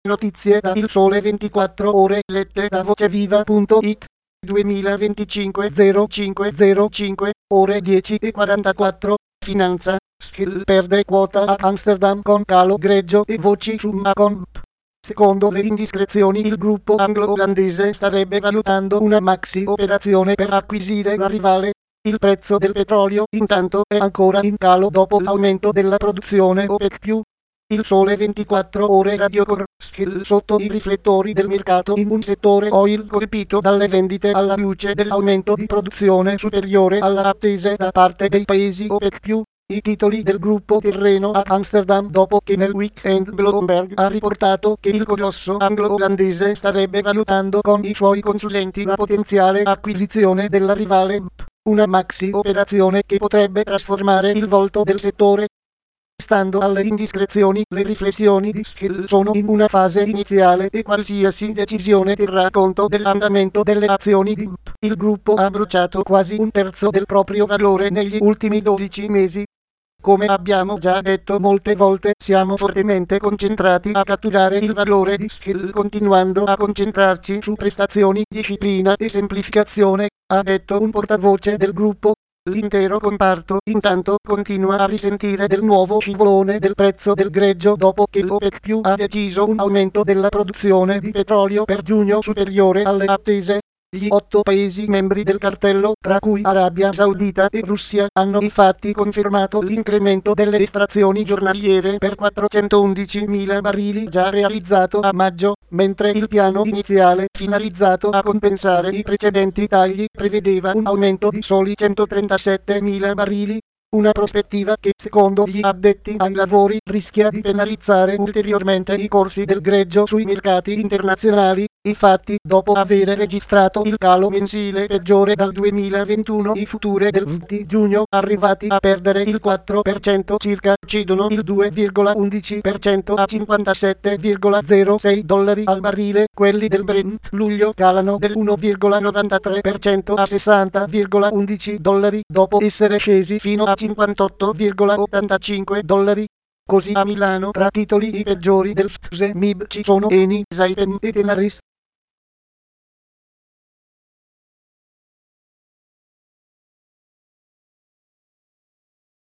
Notizie da Il Sole 24 Ore lette da voceviva.it 2025 0505 ore 10:44. Finanza, Skill perde quota a Amsterdam con calo greggio e voci su Macomp. Secondo le indiscrezioni il gruppo anglo-olandese starebbe valutando una maxi operazione per acquisire la rivale. Il prezzo del petrolio intanto è ancora in calo dopo l'aumento della produzione OPEC+. Il Sole 24 Ore Radio Skill sotto i riflettori del mercato in un settore oil colpito dalle vendite alla luce dell'aumento di produzione superiore alla attesa da parte dei paesi OPEC+. I titoli del gruppo terreno a Amsterdam dopo che nel weekend Bloomberg ha riportato che il colosso anglo-olandese starebbe valutando con i suoi consulenti la potenziale acquisizione della rivale, una maxi operazione che potrebbe trasformare il volto del settore. Stando alle indiscrezioni, le riflessioni di Skill sono in una fase iniziale e qualsiasi decisione terrà conto dell'andamento delle azioni di BP. Il gruppo ha bruciato quasi un terzo del proprio valore negli ultimi 12 mesi. Come abbiamo già detto molte volte, siamo fortemente concentrati a catturare il valore di Skill continuando a concentrarci su prestazioni, disciplina e semplificazione, ha detto un portavoce del gruppo. L'intero comparto intanto continua a risentire del nuovo scivolone del prezzo del greggio dopo che l'OPEC+ ha deciso un aumento della produzione di petrolio per giugno superiore alle attese. Gli 8 paesi membri del cartello, tra cui Arabia Saudita e Russia, hanno infatti confermato l'incremento delle estrazioni giornaliere per 411.000 barili già realizzato a maggio, mentre il piano iniziale, finalizzato a compensare i precedenti tagli, prevedeva un aumento di soli 137.000 barili. Una prospettiva che, secondo gli addetti ai lavori, rischia di penalizzare ulteriormente i corsi del greggio sui mercati internazionali. Infatti, dopo aver registrato il calo mensile peggiore dal 2021, i futuri del VT giugno, arrivati a perdere il 4% circa, cedono il 2,11% a 57,06 dollari al barile. Quelli del Brent luglio calano del 1,93% a 60,11 dollari, dopo essere scesi fino a 58,85 dollari. Così a Milano tra titoli i peggiori del FTSE MIB ci sono Eni, Saipem e Tenaris.